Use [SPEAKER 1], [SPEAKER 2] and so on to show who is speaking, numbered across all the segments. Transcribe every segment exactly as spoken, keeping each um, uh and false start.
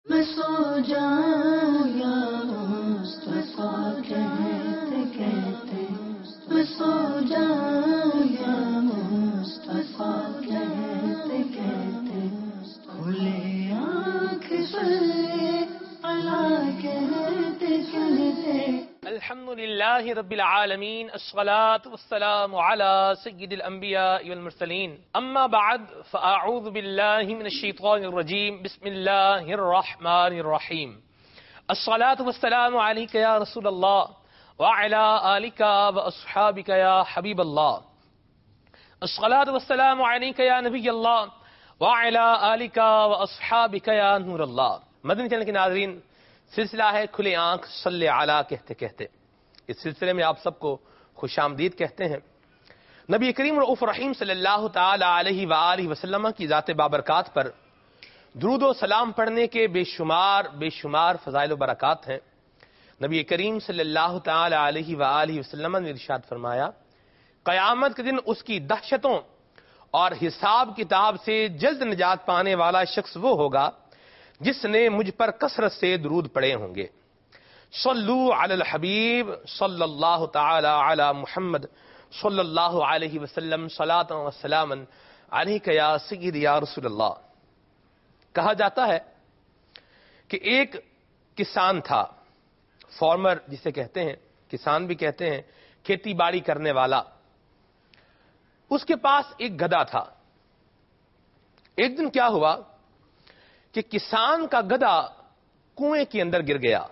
[SPEAKER 1] میں سو جاؤں یا مصطفیٰ کہتے کہتے، میں سو جاؤں یا مصطفیٰ کہتے کہتے، کھلے آنکھ صلی علی کہتے کہتے۔
[SPEAKER 2] الحمد للہ رب العالمین، الصلاة والسلام على سید الانبیاء والمرسلین، اما بعد فاعوذ باللہ من الشیطان الرجیم، بسم اللہ الرحمن الرحیم۔ الصلاة والسلام علیک یا رسول اللہ وعلی آلک واصحابک یا حبیب اللہ۔ الصلاة والسلام علیک یا نبی اللہ وعلی آلک واصحابک یا نور اللہ۔ مدنی چینل کے ناظرین، سلسلہ ہے کھلے آنکھ صلی علی کہتے کہتے۔ اس سلسلے میں آپ سب کو خوش آمدید کہتے ہیں۔ نبی کریم رؤوف رحیم صلی اللہ تعالی علیہ وآلہ وسلم کی ذات بابرکات پر درود و سلام پڑھنے کے بے شمار بے شمار فضائل و برکات ہیں۔ نبی کریم صلی اللہ تعالی علیہ وآلہ وسلم نے ارشاد فرمایا، قیامت کے دن اس کی دہشتوں اور حساب کتاب سے جلد نجات پانے والا شخص وہ ہوگا جس نے مجھ پر کثرت سے درود پڑے ہوں گے۔ صلو علی الحبیب صلی اللہ تعالی علی محمد صلی اللہ علیہ وسلم، صلاۃ و سلاما علیک یا سید یا رسول اللہ۔ کہا جاتا ہے کہ ایک کسان تھا، فارمر جسے کہتے ہیں، کسان بھی کہتے ہیں، کھیتی باڑی کرنے والا۔ اس کے پاس ایک گدھا تھا۔ ایک دن کیا ہوا کہ کسان کا گدھا کنویں کے اندر گر گیا۔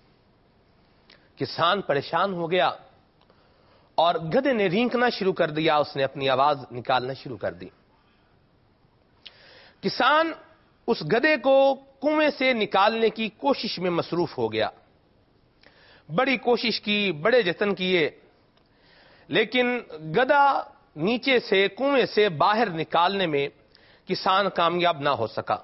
[SPEAKER 2] کسان پریشان ہو گیا اور گدھے نے رینکنا شروع کر دیا، اس نے اپنی آواز نکالنا شروع کر دی۔ کسان اس گدھے کو کنویں سے نکالنے کی کوشش میں مصروف ہو گیا۔ بڑی کوشش کی، بڑے جتن کیے، لیکن گدھا نیچے سے کنویں سے باہر نکالنے میں کسان کامیاب نہ ہو سکا۔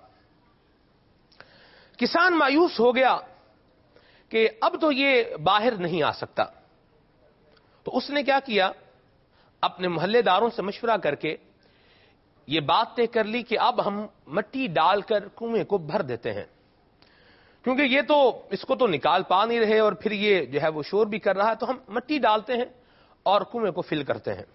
[SPEAKER 2] کسان مایوس ہو گیا کہ اب تو یہ باہر نہیں آ سکتا۔ تو اس نے کیا کیا، اپنے محلے داروں سے مشورہ کر کے یہ بات طے کر لی کہ اب ہم مٹی ڈال کر کنویں کو بھر دیتے ہیں، کیونکہ یہ تو اس کو تو نکال پا نہیں رہے اور پھر یہ جو ہے وہ شور بھی کر رہا ہے، تو ہم مٹی ڈالتے ہیں اور کنویں کو فل کرتے ہیں۔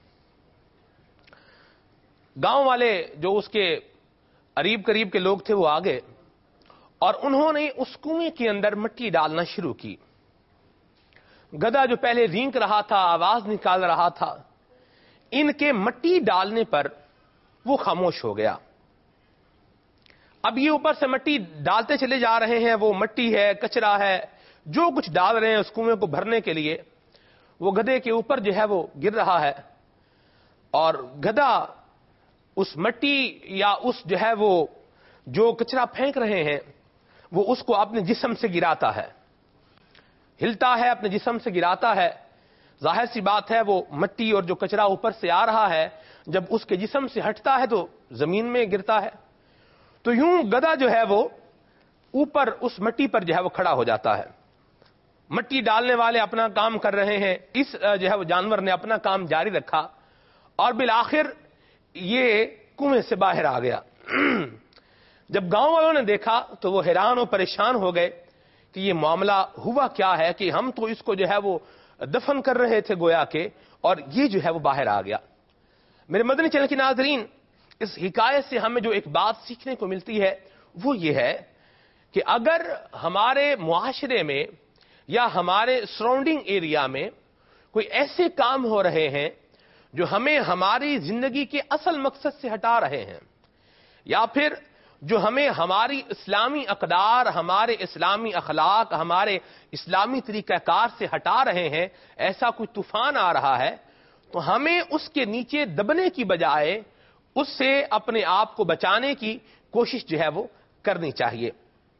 [SPEAKER 2] گاؤں والے جو اس کے قریب قریب کے لوگ تھے وہ آگے اور انہوں نے اس کنویں کے اندر مٹی ڈالنا شروع کی۔ گدھا جو پہلے رینک رہا تھا، آواز نکال رہا تھا، ان کے مٹی ڈالنے پر وہ خاموش ہو گیا۔ اب یہ اوپر سے مٹی ڈالتے چلے جا رہے ہیں، وہ مٹی ہے، کچرا ہے، جو کچھ ڈال رہے ہیں اس کنویں کو بھرنے کے لیے، وہ گدھے کے اوپر جو ہے وہ گر رہا ہے، اور گدھا اس مٹی یا اس جو ہے وہ جو کچرا پھینک رہے ہیں وہ اس کو اپنے جسم سے گراتا ہے، ہلتا ہے، اپنے جسم سے گراتا ہے۔ ظاہر سی بات ہے وہ مٹی اور جو کچرا اوپر سے آ رہا ہے جب اس کے جسم سے ہٹتا ہے تو زمین میں گرتا ہے۔ تو یوں گدھا جو ہے وہ اوپر اس مٹی پر جو ہے وہ کھڑا ہو جاتا ہے۔ مٹی ڈالنے والے اپنا کام کر رہے ہیں، اس جو ہے وہ جانور نے اپنا کام جاری رکھا اور بالآخر یہ کنویں سے باہر آ گیا۔ جب گاؤں والوں نے دیکھا تو وہ حیران اور پریشان ہو گئے کہ یہ معاملہ ہوا کیا ہے کہ ہم تو اس کو جو ہے وہ دفن کر رہے تھے گویا کے، اور یہ جو ہے وہ باہر آ گیا۔ میرے مدنی چینل کے ناظرین، اس حکایت سے ہمیں جو ایک بات سیکھنے کو ملتی ہے وہ یہ ہے کہ اگر ہمارے معاشرے میں یا ہمارے سراؤنڈنگ ایریا میں کوئی ایسے کام ہو رہے ہیں جو ہمیں ہماری زندگی کے اصل مقصد سے ہٹا رہے ہیں، یا پھر جو ہمیں ہماری اسلامی اقدار، ہمارے اسلامی اخلاق، ہمارے اسلامی طریقہ کار سے ہٹا رہے ہیں، ایسا کوئی طوفان آ رہا ہے، تو ہمیں اس کے نیچے دبنے کی بجائے اس سے اپنے آپ کو بچانے کی کوشش جو ہے وہ کرنی چاہیے۔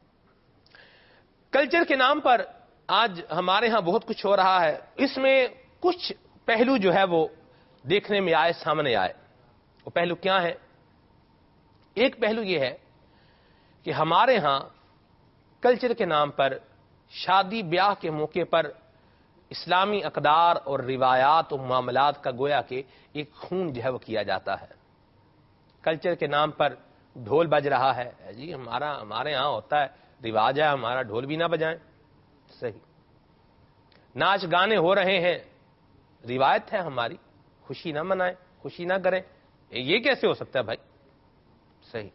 [SPEAKER 2] کلچر کے نام پر آج ہمارے ہاں بہت کچھ ہو رہا ہے، اس میں کچھ پہلو جو ہے وہ دیکھنے میں آئے، سامنے آئے۔ وہ پہلو کیا ہے؟ ایک پہلو یہ ہے کہ ہمارے ہاں کلچر کے نام پر شادی بیاہ کے موقع پر اسلامی اقدار اور روایات و معاملات کا گویا کہ ایک خون جو ہے وہ کیا جاتا ہے۔ کلچر کے نام پر ڈھول بج رہا ہے، جی ہمارا ہمارے ہاں ہوتا ہے رواج ہے ہمارا ڈھول بھی نہ بجائیں، صحیح، ناچ گانے ہو رہے ہیں، روایت ہے ہماری، خوشی نہ منائیں، خوشی نہ کریں، یہ کیسے ہو سکتا ہے بھائی؟ صحیح۔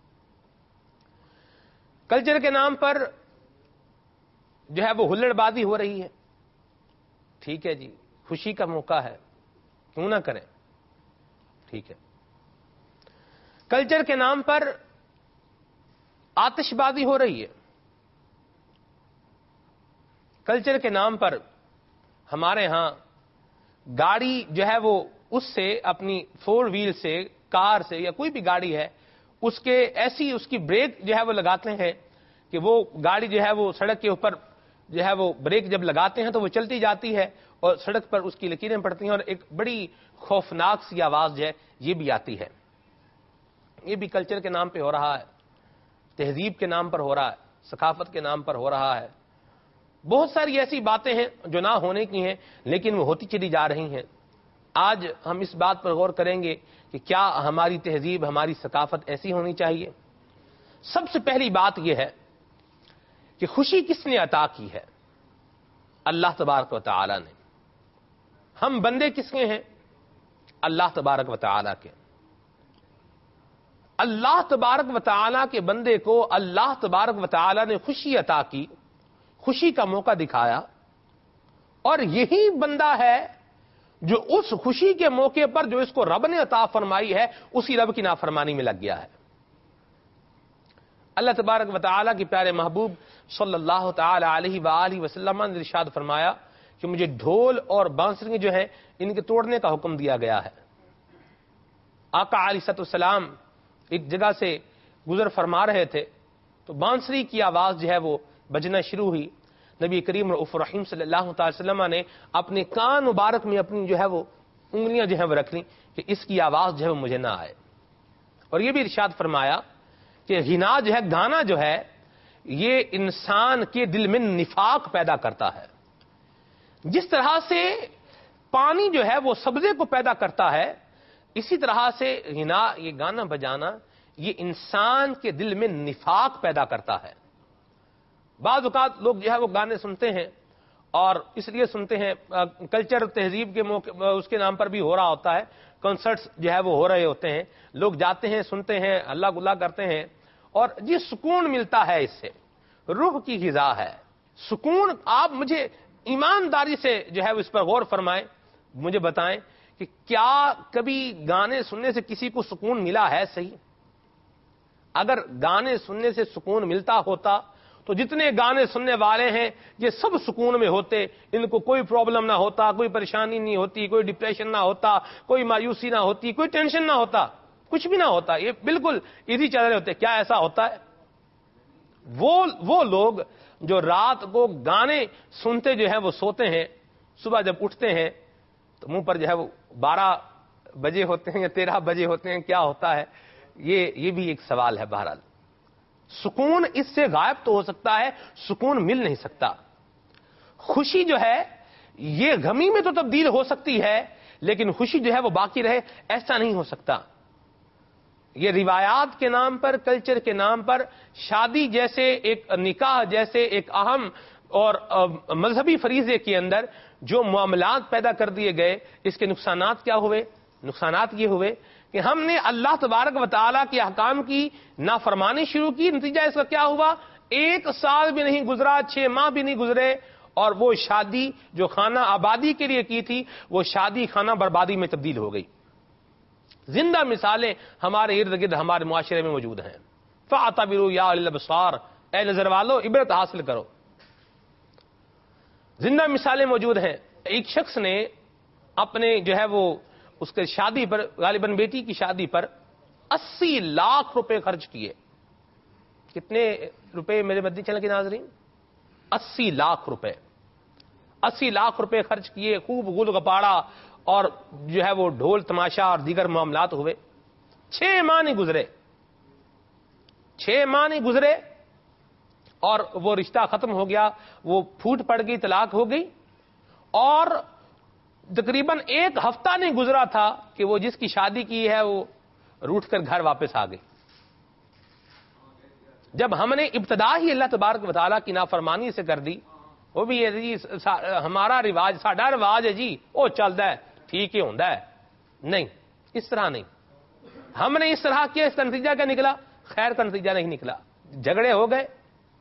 [SPEAKER 2] کلچر کے نام پر جو ہے وہ ہلڑ بازی ہو رہی ہے، ٹھیک ہے جی، خوشی کا موقع ہے، کیوں نہ کریں، ٹھیک ہے۔ کلچر کے نام پر آتش بازی ہو رہی ہے، کلچر کے نام پر ہمارے ہاں گاڑی جو ہے وہ اس سے اپنی فور ویل سے، کار سے یا کوئی بھی گاڑی ہے، اس کے ایسی اس کی بریک جو ہے وہ لگاتے ہیں کہ وہ گاڑی جو ہے وہ سڑک کے اوپر جو ہے وہ بریک جب لگاتے ہیں تو وہ چلتی جاتی ہے اور سڑک پر اس کی لکیریں پڑتی ہیں اور ایک بڑی خوفناک سی آواز جو ہے یہ بھی آتی ہے۔ یہ بھی کلچر کے نام پہ ہو رہا ہے، تہذیب کے نام پر ہو رہا ہے، ثقافت کے نام پر ہو رہا ہے۔ بہت ساری ایسی باتیں ہیں جو نہ ہونے کی ہیں لیکن وہ ہوتی چلی جا رہی ہیں۔ آج ہم اس بات پر غور کریں گے کہ کیا ہماری تہذیب، ہماری ثقافت ایسی ہونی چاہیے۔ سب سے پہلی بات یہ ہے کہ خوشی کس نے عطا کی ہے؟ اللہ تبارک و تعالی نے۔ ہم بندے کس کے ہیں؟ اللہ تبارک و تعالی کے۔ اللہ تبارک و تعالی کے بندے کو اللہ تبارک و تعالی نے خوشی عطا کی، خوشی کا موقع دکھایا، اور یہی بندہ ہے جو اس خوشی کے موقع پر جو اس کو رب نے عطا فرمائی ہے اسی رب کی نافرمانی میں لگ گیا ہے۔ اللہ تبارک و تعالی کے پیارے محبوب صلی اللہ تعالی علیہ وآلہ وسلم نے ارشاد فرمایا کہ مجھے ڈھول اور بانسری جو ہیں ان کے توڑنے کا حکم دیا گیا ہے۔ آقا علیہ الصلوۃ والسلام ایک جگہ سے گزر فرما رہے تھے تو بانسری کی آواز جو ہے وہ بجنا شروع ہوئی۔ نبی کریم رؤوف رحیم صلی اللہ تعالی وسلم نے اپنے کان مبارک میں اپنی جو ہے وہ انگلیاں جو ہے وہ رکھ لیں کہ اس کی آواز جو ہے وہ مجھے نہ آئے، اور یہ بھی ارشاد فرمایا کہ غنا جو ہے، گانا جو ہے، یہ انسان کے دل میں نفاق پیدا کرتا ہے۔ جس طرح سے پانی جو ہے وہ سبزے کو پیدا کرتا ہے، اسی طرح سے غنا، یہ گانا بجانا، یہ انسان کے دل میں نفاق پیدا کرتا ہے۔ بعض اوقات لوگ جو ہے وہ گانے سنتے ہیں اور اس لیے سنتے ہیں، کلچر تہذیب کے موقع اس کے نام پر بھی ہو رہا ہوتا ہے، کنسرٹس جو ہے وہ ہو رہے ہوتے ہیں، لوگ جاتے ہیں، سنتے ہیں، اللہ گلا کرتے ہیں، اور جی سکون ملتا ہے، اس سے روح کی غذا ہے سکون۔ آپ مجھے ایمانداری سے جو ہے اس پر غور فرمائیں، مجھے بتائیں کہ کیا کبھی گانے سننے سے کسی کو سکون ملا ہے؟ صحیح، اگر گانے سننے سے سکون ملتا ہوتا تو جتنے گانے سننے والے ہیں یہ سب سکون میں ہوتے، ان کو کوئی پرابلم نہ ہوتا، کوئی پریشانی نہیں ہوتی، کوئی ڈپریشن نہ ہوتا، کوئی مایوسی نہ ہوتی، کوئی ٹینشن نہ ہوتا، کچھ بھی نہ ہوتا، یہ بالکل ایزی چل رہے ہوتے۔ کیا ایسا ہوتا ہے؟ وہ وہ لوگ جو رات کو گانے سنتے جو ہے وہ سوتے ہیں، صبح جب اٹھتے ہیں تو منہ پر جو ہے وہ بارہ بجے ہوتے ہیں یا تیرہ بجے ہوتے ہیں، کیا ہوتا ہے؟ یہ یہ بھی ایک سوال ہے۔ بہرحال سکون اس سے غائب تو ہو سکتا ہے، سکون مل نہیں سکتا۔ خوشی جو ہے یہ غمی میں تو تبدیل ہو سکتی ہے لیکن خوشی جو ہے وہ باقی رہے، ایسا نہیں ہو سکتا۔ یہ روایات کے نام پر، کلچر کے نام پر، شادی جیسے ایک نکاح جیسے ایک اہم اور مذہبی فریضے کے اندر جو معاملات پیدا کر دیے گئے، اس کے نقصانات کیا ہوئے؟ نقصانات یہ ہوئے کہ ہم نے اللہ تبارک و تعالیٰ کے احکام کی نافرمانی شروع کی، نتیجہ اس کا کیا ہوا؟ ایک سال بھی نہیں گزرا، چھ ماہ بھی نہیں گزرے، اور وہ شادی جو خانہ آبادی کے لیے کی تھی وہ شادی خانہ بربادی میں تبدیل ہو گئی۔ زندہ مثالیں ہمارے ارد گرد ہمارے معاشرے میں موجود ہیں۔ فاعتبروا یا اولي الابصار، اے نظر والو عبرت حاصل کرو۔ زندہ مثالیں موجود ہیں۔ ایک شخص نے اپنے جو ہے وہ اس کے شادی پر، غالباً بیٹی کی شادی پر اسی لاکھ روپے خرچ کیے۔ کتنے روپے میرے مدنی چینل کے ناظرین؟ اسی لاکھ روپے اسی لاکھ روپے خرچ کیے، خوب گل گپاڑا اور جو ہے وہ ڈھول تماشا اور دیگر معاملات ہوئے۔ چھ ماہ نہیں گزرے چھ ماہ نہیں گزرے اور وہ رشتہ ختم ہو گیا، وہ پھوٹ پڑ گئی، طلاق ہو گئی، اور تقریباً ایک ہفتہ نہیں گزرا تھا کہ وہ جس کی شادی کی ہے وہ روٹھ کر گھر واپس آ گئی۔ جب ہم نے ابتدا ہی اللہ تبارک و تعالیٰ کی نافرمانی سے کر دی، وہ بھی یہ جی ہمارا رواج ساڈا رواج ہے جی وہ چلتا ہے ٹھیک ہی ہوتا ہے، نہیں، اس طرح نہیں. ہم نے اس طرح کیا، اس کا نتیجہ کیا نکلا؟ خیر کا نتیجہ نہیں نکلا. جھگڑے ہو گئے،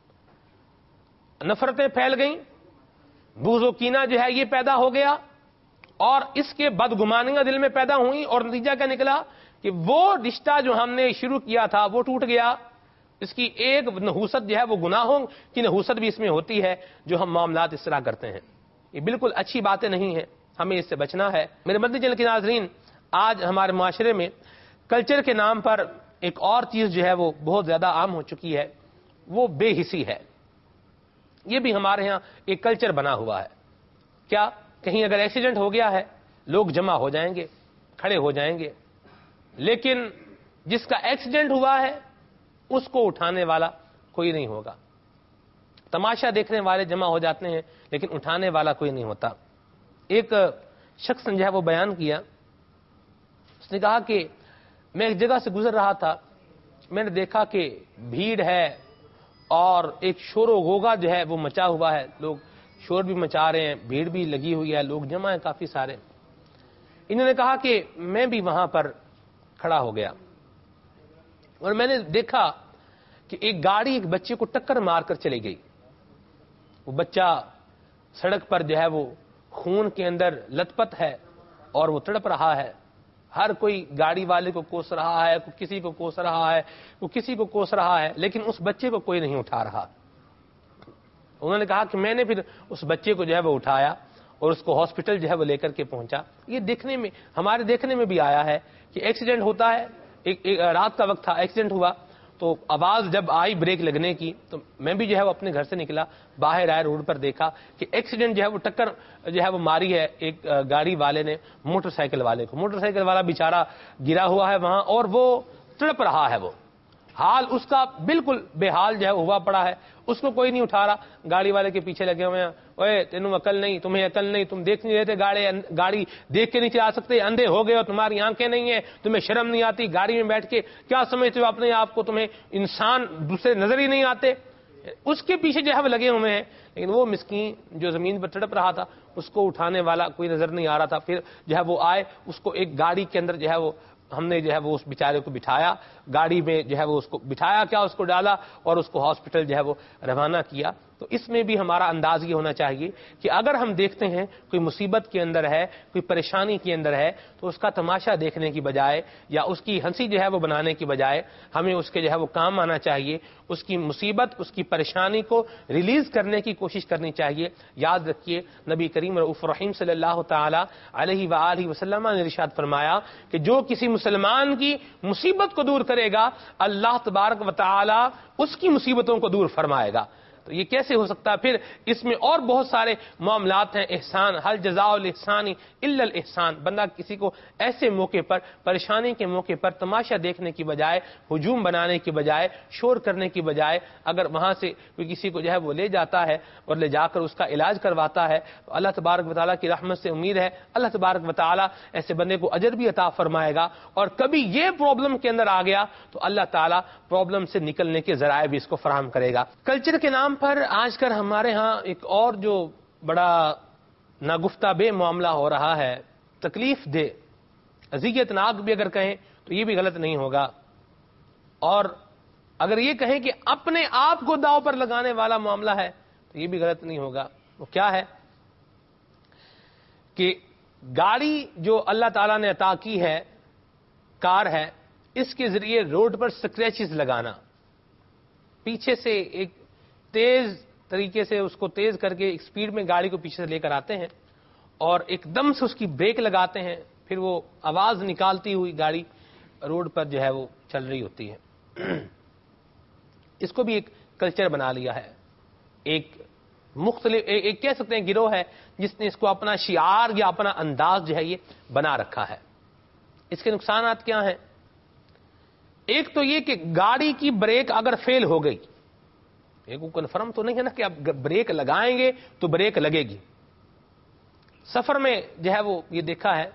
[SPEAKER 2] نفرتیں پھیل گئیں، بغض و کینہ جو ہے یہ پیدا ہو گیا، اور اس کے بدگمانیاں دل میں پیدا ہوئیں، اور نتیجہ کیا نکلا کہ وہ رشتہ جو ہم نے شروع کیا تھا وہ ٹوٹ گیا. اس کی ایک نحوست جو ہے وہ گناہوں کی نحوست بھی اس میں ہوتی ہے جو ہم معاملات اس طرح کرتے ہیں. یہ بالکل اچھی باتیں نہیں ہیں، ہمیں اس سے بچنا ہے. میرے مدنی چینل کے ناظرین، آج ہمارے معاشرے میں کلچر کے نام پر ایک اور چیز جو ہے وہ بہت زیادہ عام ہو چکی ہے، وہ بے حسی ہے. یہ بھی ہمارے ہاں ایک کلچر بنا ہوا ہے. کیا کہیں اگر ایکسیڈنٹ ہو گیا ہے، لوگ جمع ہو جائیں گے، کھڑے ہو جائیں گے، لیکن جس کا ایکسیڈنٹ ہوا ہے اس کو اٹھانے والا کوئی نہیں ہوگا. تماشا دیکھنے والے جمع ہو جاتے ہیں لیکن اٹھانے والا کوئی نہیں ہوتا. ایک شخص نے جو ہے وہ بیان کیا، اس نے کہا کہ میں ایک جگہ سے گزر رہا تھا، میں نے دیکھا کہ بھیڑ ہے اور ایک شور و غوغا جو ہے وہ مچا ہوا ہے، لوگ شور بھی مچا رہے ہیں، بھیڑ بھی لگی ہوئی ہے، لوگ جمع ہیں کافی سارے. انہوں نے کہا کہ میں بھی وہاں پر کھڑا ہو گیا اور میں نے دیکھا کہ ایک گاڑی ایک بچے کو ٹکر مار کر چلی گئی. وہ بچہ سڑک پر جو ہے وہ خون کے اندر لت پت ہے اور وہ تڑپ رہا ہے. ہر کوئی گاڑی والے کو کوس رہا ہے، کوئی کسی کو کوس رہا ہے، کوئی کسی کو کوس رہا ہے، لیکن اس بچے کو کوئی نہیں اٹھا رہا. انہوں نے کہا کہ میں نے پھر اس بچے کو جو ہے وہ اٹھایا اور اس کو ہاسپٹل جو ہے وہ لے کر کے پہنچا. یہ دیکھنے میں ہمارے دیکھنے میں بھی آیا ہے کہ ایکسیڈنٹ ہوتا ہے. ایک, ایک رات کا وقت تھا، ایکسیڈنٹ ہوا تو آواز جب آئی بریک لگنے کی تو میں بھی جو ہے وہ اپنے گھر سے نکلا، باہر آئے، روڈ پر دیکھا کہ ایکسیڈنٹ جو ہے وہ ٹکر جو ہے وہ ماری ہے ایک گاڑی والے نے موٹر سائیکل والے کو. موٹر سائیکل والا بیچارہ گرا ہوا ہے وہاں اور وہ تڑپ رہا ہے. وہ حال اس کا بالکل بے حال جو ہے ہوا پڑا ہے، اس کو کوئی نہیں اٹھا رہا. گاڑی والے کے پیچھے لگے ہوئے ہیں، اوے تینوں عقل نہیں، تمہیں عقل نہیں، تم دیکھ نہیں رہتے گاڑی گاڑی دیکھ کے نہیں چلا سکتے، اندھے ہو گئے ہو، تمہاری آنکھیں نہیں ہیں، تمہیں شرم نہیں آتی، گاڑی میں بیٹھ کے کیا سمجھتے ہو اپنے آپ کو، تمہیں انسان دوسرے نظر ہی نہیں آتے. اس کے پیچھے جو ہے وہ لگے ہوئے ہیں، لیکن وہ مسکین جو زمین پر تڑپ رہا تھا اس کو اٹھانے والا کوئی نظر نہیں آ رہا تھا. پھر جو ہے وہ آئے، اس کو ایک گاڑی کے اندر جو ہے وہ ہم نے جو ہے وہ اس بیچارے کو بٹھایا، گاڑی میں جو ہے وہ اس کو بٹھایا، کیا اس کو ڈالا اور اس کو ہاسپٹل جو ہے وہ روانہ کیا. تو اس میں بھی ہمارا انداز یہ ہونا چاہیے کہ اگر ہم دیکھتے ہیں کوئی مصیبت کے اندر ہے، کوئی پریشانی کے اندر ہے، تو اس کا تماشا دیکھنے کی بجائے یا اس کی ہنسی جو ہے وہ بنانے کی بجائے ہمیں اس کے جو ہے وہ کام آنا چاہیے، اس کی مصیبت، اس کی پریشانی کو ریلیز کرنے کی کوشش کرنی چاہیے. یاد رکھیے نبی کریم رؤوف رحیم صلی اللہ تعالی علیہ وآلہ وسلم نے ارشاد فرمایا کہ جو کسی مسلمان کی مصیبت کو دور کرے گا اللہ تبارک و تعالی اس کی مصیبتوں کو دور فرمائے گا. تو یہ کیسے ہو سکتا ہے؟ پھر اس میں اور بہت سارے معاملات ہیں. احسان، حل جزاء الاحسان الا الاحسان. بندہ کسی کو ایسے موقع پر، پریشانی کے موقع پر تماشا دیکھنے کی بجائے، ہجوم بنانے کی بجائے، شور کرنے کی بجائے اگر وہاں سے کوئی کسی کو جو ہے وہ لے جاتا ہے اور لے جا کر اس کا علاج کرواتا ہے تو اللہ تبارک و تعالیٰ کی رحمت سے امید ہے اللہ تبارک و تعالیٰ ایسے بندے کو اجر بھی عطا فرمائے گا. اور کبھی یہ پرابلم کے اندر آ گیا تو اللہ تعالیٰ پرابلم سے نکلنے کے ذرائع بھی اس کو فراہم کرے گا. کلچر کے نام پر آج کل ہمارے ہاں ایک اور جو بڑا ناگفتہ بے معاملہ ہو رہا ہے، تکلیف دہ، اذیت ناک بھی اگر کہیں تو یہ بھی غلط نہیں ہوگا، اور اگر یہ کہیں کہ اپنے آپ کو داؤ پر لگانے والا معاملہ ہے تو یہ بھی غلط نہیں ہوگا. وہ کیا ہے کہ گاڑی جو اللہ تعالیٰ نے عطا کی ہے، کار ہے، اس کے ذریعے روڈ پر سکریچز لگانا، پیچھے سے ایک تیز طریقے سے اس کو تیز کر کے ایک سپیڈ میں گاڑی کو پیچھے سے لے کر آتے ہیں اور ایک دم سے اس کی بریک لگاتے ہیں، پھر وہ آواز نکالتی ہوئی گاڑی روڈ پر جو ہے وہ چل رہی ہوتی ہے. اس کو بھی ایک کلچر بنا لیا ہے، ایک مختلف ایک کہہ سکتے ہیں گروہ ہے جس نے اس کو اپنا شعار یا اپنا انداز جو ہے یہ بنا رکھا ہے. اس کے نقصانات کیا ہیں؟ ایک تو یہ کہ گاڑی کی بریک اگر فیل ہو گئی، ایک وہ کنفرم تو نہیں ہے نا کہ آپ بریک لگائیں گے تو بریک لگے گی. سفر میں جو ہے وہ یہ دیکھا ہے،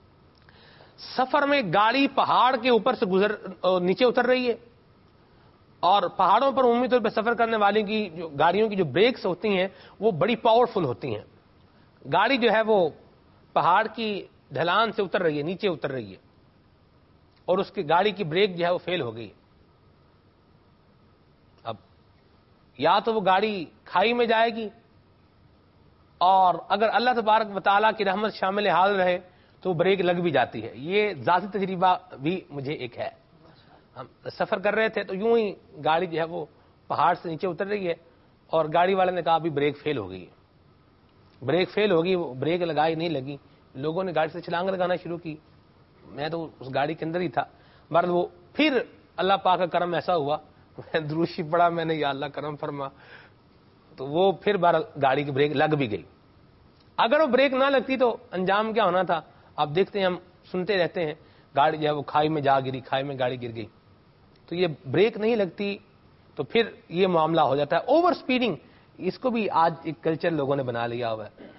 [SPEAKER 2] سفر میں گاڑی پہاڑ کے اوپر سے گزر نیچے اتر رہی ہے اور پہاڑوں پر عمومی طور پہ سفر کرنے والی کی جو گاڑیوں کی جو بریکس ہوتی ہیں وہ بڑی پاورفل ہوتی ہیں. گاڑی جو ہے وہ پہاڑ کی ڈھلان سے اتر رہی ہے, نیچے اتر رہی ہے, اور اس کی گاڑی کی بریک جو ہے وہ فیل ہو گئی. اب یا تو وہ گاڑی کھائی میں جائے گی, اور اگر اللہ تبارک و تعالیٰ کی رحمت شامل حال رہے تو بریک لگ بھی جاتی ہے. یہ ذاتی تجربہ بھی مجھے ایک ہے. ہم سفر کر رہے تھے تو یوں ہی گاڑی جو ہے وہ پہاڑ سے نیچے اتر رہی ہے, اور گاڑی والے نے کہا ابھی بریک فیل ہو گئی ہے. بریک فیل ہوگی, وہ بریک لگائی نہیں لگی. لوگوں نے گاڑی سے چھلانگ لگانا شروع کی. میں تو اس گاڑی کے اندر ہی تھا. مرد وہ پھر اللہ پاک کا کرم ایسا ہوا, میں دروشی پڑا, میں نے یا اللہ کرم فرما, تو وہ پھر بار گاڑی کی بریک لگ بھی گئی. اگر وہ بریک نہ لگتی تو انجام کیا ہونا تھا آپ دیکھتے ہیں, ہم سنتے رہتے ہیں, گاڑی جو ہے وہ کھائی میں جا گری, کھائی میں گاڑی گر گئی. تو یہ بریک نہیں لگتی تو پھر یہ معاملہ ہو جاتا ہے اوور سپیڈنگ. اس کو بھی آج ایک کلچر لوگوں نے بنا لیا ہوا ہے.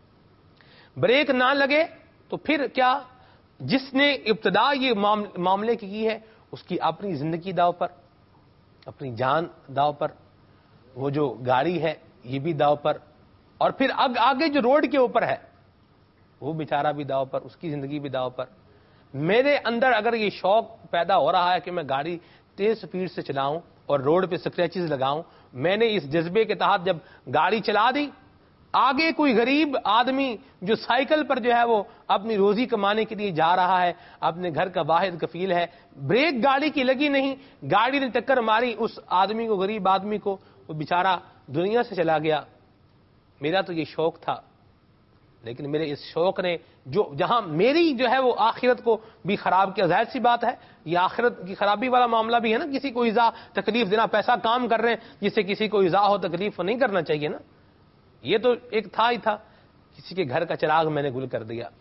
[SPEAKER 2] بریک نہ لگے تو پھر کیا, جس نے ابتدا یہ معاملے کی کی ہے اس کی اپنی زندگی داؤ پر, اپنی جان داؤ پر, وہ جو گاڑی ہے یہ بھی داؤ پر, اور پھر آگے جو روڈ کے اوپر ہے وہ بیچارہ بھی داؤ پر, اس کی زندگی بھی داؤ پر. میرے اندر اگر یہ شوق پیدا ہو رہا ہے کہ میں گاڑی تیز سپیڈ سے چلاؤں اور روڈ پہ سکریچز لگاؤں, میں نے اس جذبے کے تحت جب گاڑی چلا دی, آگے کوئی غریب آدمی جو سائیکل پر جو ہے وہ اپنی روزی کمانے کے لیے جا رہا ہے, اپنے گھر کا واحد کفیل ہے, بریک گاڑی کی لگی نہیں, گاڑی نے ٹکر ماری اس آدمی کو, غریب آدمی کو, وہ بیچارہ دنیا سے چلا گیا. میرا تو یہ شوق تھا, لیکن میرے اس شوق نے جو جہاں میری جو ہے وہ آخرت کو بھی خراب کیا. ظاہر سی بات ہے یہ آخرت کی خرابی والا معاملہ بھی ہے نا, کسی کو ایذا تکلیف دینا, پیسہ کام کر رہے ہیں جس سے کسی کو ایذا ہو, تکلیف نہیں کرنا چاہیے نا. یہ تو ایک تھا ہی تھا, کسی کے گھر کا چراغ میں نے گل کر دیا,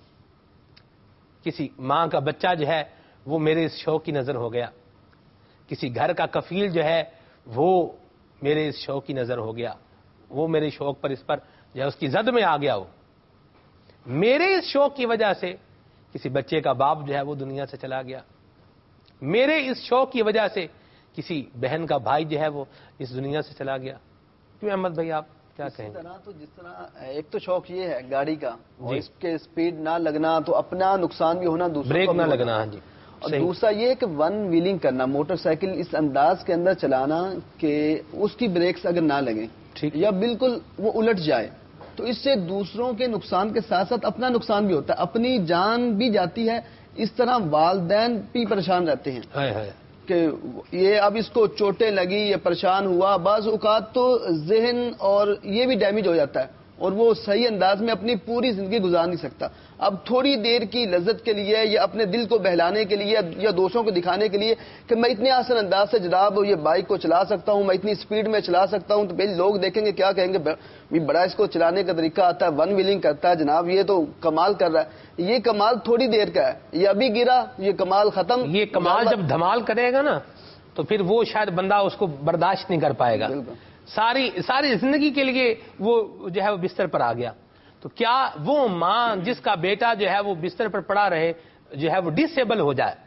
[SPEAKER 2] کسی ماں کا بچہ جو ہے وہ میرے اس شوق کی نظر ہو گیا, کسی گھر کا کفیل جو ہے وہ میرے اس شوق کی نظر ہو گیا, وہ میرے شوق پر اس پر جو ہے اس کی زد میں آ گیا. ہو میرے اس شوق کی وجہ سے کسی بچے کا باپ جو ہے وہ دنیا سے چلا گیا. میرے اس شوق کی وجہ سے کسی بہن کا بھائی جو ہے وہ اس دنیا سے چلا گیا. کیوں احمد بھائی آپ کیا کہیں؟
[SPEAKER 3] طرح تو جس طرح ایک تو شوق یہ ہے گاڑی کا, اور اس کے سپیڈ نہ لگنا تو اپنا نقصان بھی ہونا, دوسروں
[SPEAKER 2] بریک
[SPEAKER 3] کو
[SPEAKER 2] نہ لگنا. ہاں جی.
[SPEAKER 3] اور دوسرا یہ کہ ون ویلنگ کرنا, موٹر سائیکل اس انداز کے اندر چلانا کہ اس کی بریکس اگر نہ لگیں یا بالکل وہ الٹ جائے تو اس سے دوسروں کے نقصان کے ساتھ ساتھ اپنا نقصان بھی ہوتا ہے, اپنی جان بھی جاتی ہے. اس طرح والدین بھی پریشان رہتے ہیں کہ یہ اب اس کو چوٹیں لگی, یہ پریشان ہوا. بعض اوقات تو ذہن اور یہ بھی ڈیمیج ہو جاتا ہے, اور وہ صحیح انداز میں اپنی پوری زندگی گزار نہیں سکتا. اب تھوڑی دیر کی لذت کے لیے یا اپنے دل کو بہلانے کے لیے یا دوستوں کو دکھانے کے لیے کہ میں اتنے آسان انداز سے جناب یہ بائک کو چلا سکتا ہوں, میں اتنی سپیڈ میں چلا سکتا ہوں, تو پہلے لوگ دیکھیں گے کیا کہیں گے, بڑا اس کو چلانے کا طریقہ آتا ہے, ون ویلنگ کرتا ہے جناب, یہ تو کمال کر رہا ہے. یہ کمال تھوڑی دیر کا ہے, یہ ابھی گرا, یہ کمال ختم.
[SPEAKER 2] یہ کمال جب دھمال کرے گا نا تو پھر وہ شاید بندہ اس کو برداشت نہیں کر پائے گا. ساری ساری زندگی کے لیے وہ جو ہے وہ بستر پر آ گیا. تو کیا وہ ماں جس کا بیٹا جو ہے وہ بستر پر پڑا رہے, جو ہے وہ ڈس ایبل ہو جائے,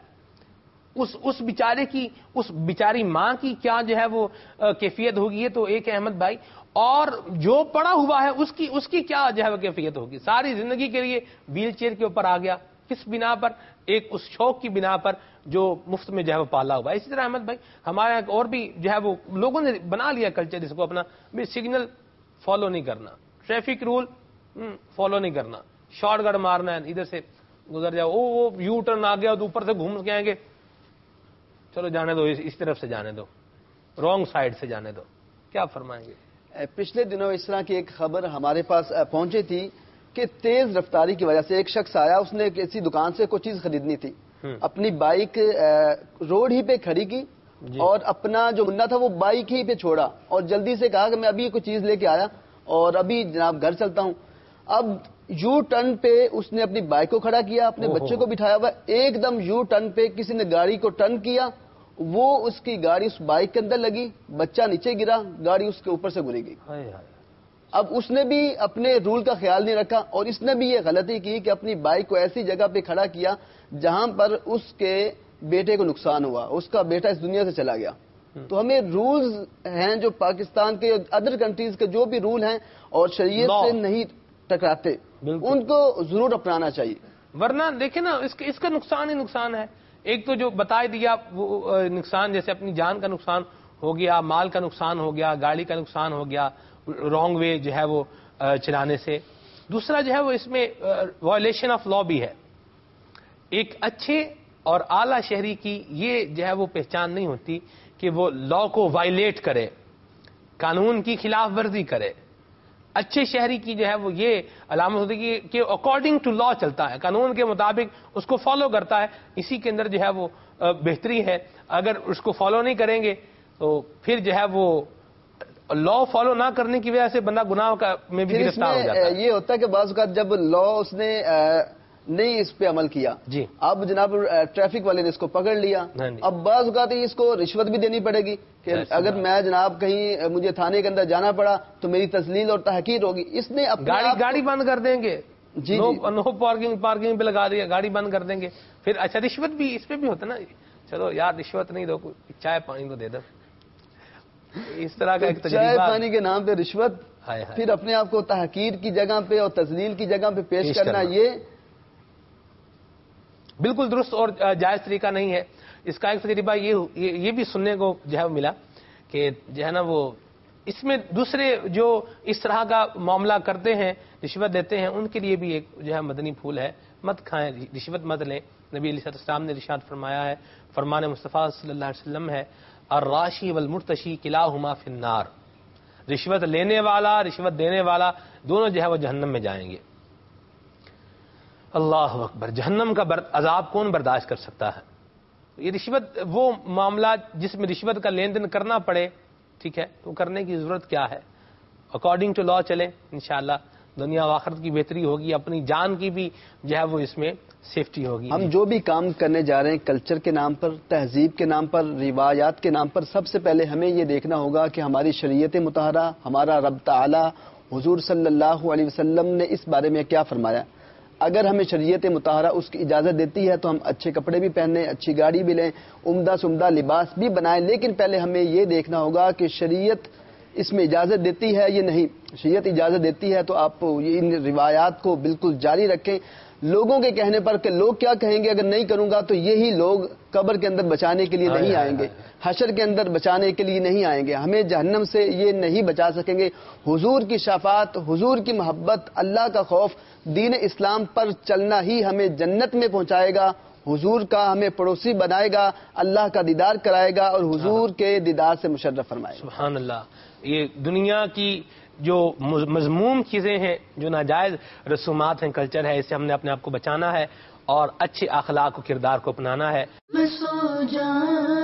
[SPEAKER 2] اس اس بیچارے کی, اس بیچاری ماں کی کیا جو ہے وہ کیفیت ہوگی؟ یہ تو ایک احمد بھائی. اور جو پڑا ہوا ہے اس کی اس کی کیا جو ہے وہ کیفیت ہوگی؟ ساری زندگی کے لیے ویل چیئر کے اوپر آ گیا. کس بنا پر؟ ایک اس شوق کی بنا پر جو مفت میں جو ہے وہ پالا ہوا ہے. اسی طرح احمد بھائی ہمارے اور بھی جو ہے وہ لوگوں نے بنا لیا کلچر اس کو اپنا, بھی سگنل فالو نہیں کرنا, ٹریفک رول فالو نہیں کرنا, شارٹ کٹ مارنا ہے, ادھر سے گزر جاؤ, وہ یو ٹرن آ گیا تو اوپر سے گھوم کے آئیں گے, چلو جانے دو, اس طرف سے جانے دو, رانگ سائڈ سے جانے دو. کیا فرمائیں گے؟
[SPEAKER 3] پچھلے دنوں اس طرح کی ایک خبر ہمارے پاس پہنچی تھی کہ تیز رفتاری کی وجہ سے ایک شخص آیا, اس نے کسی دکان سے کوئی چیز خریدنی تھی, اپنی بائک روڈ ہی پہ کھڑی کی اور اپنا جو منا تھا وہ بائک ہی پہ چھوڑا, اور جلدی سے کہا کہ میں ابھی کوئی چیز لے کے آیا اور ابھی جناب گھر چلتا ہوں. اب یو ٹرن پہ اس نے اپنی بائک کو کھڑا کیا, اپنے بچے کو بٹھایا ہوا, ایک دم یو ٹرن پہ کسی نے گاڑی کو ٹرن کیا, وہ اس کی گاڑی اس بائک کے اندر لگی, بچہ نیچے گرا, گاڑی اس کے اوپر سے گزری گئی. اب اس نے بھی اپنے رول کا خیال نہیں رکھا, اور اس نے بھی یہ غلطی کی کہ اپنی بائک کو ایسی جگہ پہ کھڑا کیا جہاں پر اس کے بیٹے کو نقصان ہوا, اس کا بیٹا اس دنیا سے چلا گیا. تو ہمیں رولز ہیں جو پاکستان کے ادر کنٹریز کے جو بھی رول ہیں اور شریعت سے نہیں ٹکراتے ان کو ضرور اپنانا چاہیے.
[SPEAKER 2] ورنہ دیکھیں نا اس کا اس کا نقصان ہی نقصان ہے. ایک تو جو بتا دیا وہ نقصان، جیسے اپنی جان کا نقصان ہو گیا، مال کا نقصان ہو گیا، گاڑی کا نقصان ہو گیا رانگ وے جو ہے وہ چلانے سے. دوسرا جو ہے وہ اس میں وائلیشن آف لا بھی ہے. ایک اچھے اور اعلی شہری کی یہ جو ہے وہ پہچان نہیں ہوتی کہ وہ لا کو وائلیٹ کرے، قانون کی خلاف ورزی کرے. اچھے شہری کی جو ہے وہ یہ علامت ہوتی ہے کہ اکارڈنگ ٹو لا چلتا ہے، قانون کے مطابق اس کو فالو کرتا ہے. اسی کے اندر جو ہے وہ بہتری ہے. اگر اس کو فالو نہیں کریں گے تو پھر جو ہے وہ لا فالو نہ کرنے کی وجہ سے بندہ گناہ کا میں بھی گرفتار ہو جاتا ہے.
[SPEAKER 3] یہ ہوتا ہے کہ بعض اوقات جب لا اس نے نہیں اس پہ عمل کیا،
[SPEAKER 2] جی
[SPEAKER 3] اب جناب ٹریفک والے نے اس کو پکڑ لیا، اب بعض اوقات اس کو رشوت بھی دینی پڑے گی کہ اگر میں جناب کہیں مجھے تھانے کے اندر جانا پڑا تو میری تذلیل اور تحقیر ہوگی. اس نے
[SPEAKER 2] گاڑی گاڑی بند کر دیں گے.
[SPEAKER 3] جی
[SPEAKER 2] نو پارکنگ پارکنگ پہ لگا دیا، گاڑی بند کر دیں گے. پھر اچھا رشوت بھی اس پہ بھی ہوتا نا، چلو یار رشوت نہیں دو، چائے پانی تو دے دو. اس طرح کا ایک
[SPEAKER 3] چائے پانی کے نام پہ رشوت، پھر اپنے آپ کو تحقیر کی جگہ پہ اور تذلیل کی جگہ پہ پیش کرنا، یہ
[SPEAKER 2] بالکل درست اور جائز طریقہ نہیں ہے. اس کا ایک تجربہ یہ یہ بھی سننے کو جو ہے ملا کہ جو ہے نا وہ اس میں دوسرے جو اس طرح کا معاملہ کرتے ہیں، رشوت دیتے ہیں، ان کے لیے بھی ایک جو ہے مدنی پھول ہے. مت کھائیں، رشوت مت لیں. نبی علیہ السلام نے ارشاد فرمایا ہے، فرمان مصطفیٰ صلی اللہ علیہ وسلم ہے، الراشی والمرتشی کلاہما فی النار. رشوت لینے والا، رشوت دینے والا دونوں جو ہے وہ جہنم میں جائیں گے. اللہ اکبر. جہنم کا عذاب کون برداشت کر سکتا ہے؟ یہ رشوت وہ معاملہ جس میں رشوت کا لین دین کرنا پڑے، ٹھیک ہے، تو کرنے کی ضرورت کیا ہے؟ اکارڈنگ ٹو لا چلیں، انشاءاللہ دنیا و آخرت کی بہتری ہوگی، اپنی جان کی بھی جو ہے وہ اس میں سیفٹی ہوگی.
[SPEAKER 3] ہم جو بھی کام کرنے جا رہے ہیں کلچر کے نام پر، تہذیب کے نام پر، روایات کے نام پر، سب سے پہلے ہمیں یہ دیکھنا ہوگا کہ ہماری شریعت مطہرہ، ہمارا رب تعالی، حضور صلی اللہ علیہ وسلم نے اس بارے میں کیا فرمایا. اگر ہمیں شریعت مطہرہ اس کی اجازت دیتی ہے تو ہم اچھے کپڑے بھی پہنیں، اچھی گاڑی بھی لیں، عمدہ سے عمدہ لباس بھی بنائیں. لیکن پہلے ہمیں یہ دیکھنا ہوگا کہ شریعت اس میں اجازت دیتی ہے یا نہیں. شریعت اجازت دیتی ہے تو آپ ان روایات کو بالکل جاری رکھیں. لوگوں کے کہنے پر کہ لوگ کیا کہیں گے اگر نہیں کروں گا، تو یہی لوگ قبر کے اندر بچانے کے لیے نہیں آئیں گے، حشر کے اندر بچانے کے لیے نہیں آئیں گے، ہمیں جہنم سے یہ نہیں بچا سکیں گے. حضور کی شفاعت، حضور کی محبت، اللہ کا خوف، دین اسلام پر چلنا ہی ہمیں جنت میں پہنچائے گا. حضور کا ہمیں پڑوسی بنائے گا، اللہ کا دیدار کرائے گا اور حضور کے دیدار سے مشرف فرمائے گا.
[SPEAKER 2] سبحان اللہ. یہ دنیا کی جو مذموم چیزیں ہیں، جو ناجائز رسومات ہیں، کلچر ہے، اس سے ہم نے اپنے آپ کو بچانا ہے اور اچھے اخلاق و کردار کو اپنانا ہے.
[SPEAKER 1] میں سو جاؤں